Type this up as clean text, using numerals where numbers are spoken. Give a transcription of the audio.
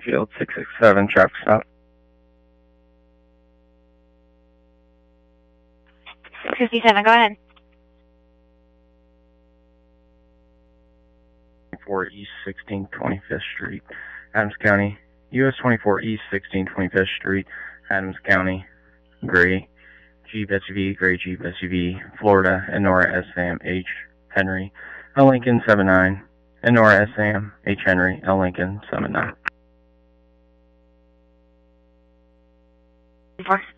Springfield 667, traffic stop. 57, go ahead. 24 East 16 25th Street, Adams County. US 24 East 16 25th Street, Adams County. Gray Jeep SUV, gray Jeep SUV, Florida, Enora SM H. Henry, L. Lincoln 79, Enora SM H. Henry, L. Lincoln 79.